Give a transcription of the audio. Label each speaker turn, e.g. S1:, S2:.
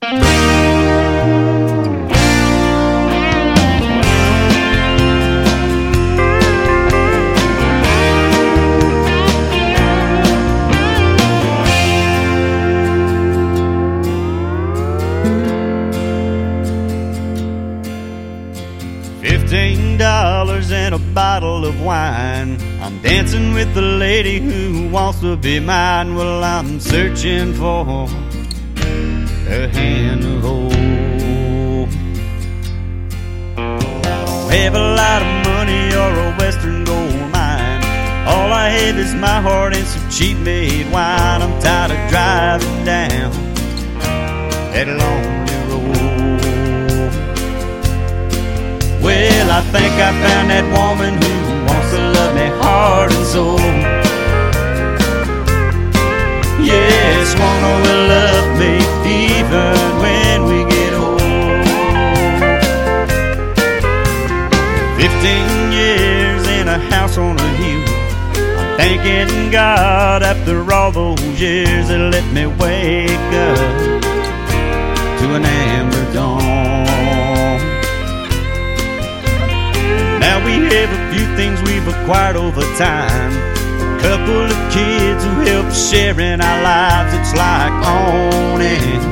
S1: $15 and a bottle of wine. I'm dancing with the lady who wants to be mine. Well, I'm searching for a hand to hold. Have a lot of money or a western gold mine. All I have is my heart and some cheap made wine. I'm tired of driving down that lonely road. Well, I think I found that woman who wants to love me heart and soul. Yes, one who will love me even when we get old. 15 years in a house on a hill. I'm thanking God after all those years that let me wake up to an amber dawn. Now we have a few things we've acquired over time. A couple of kids who help sharing our lives. It's like on and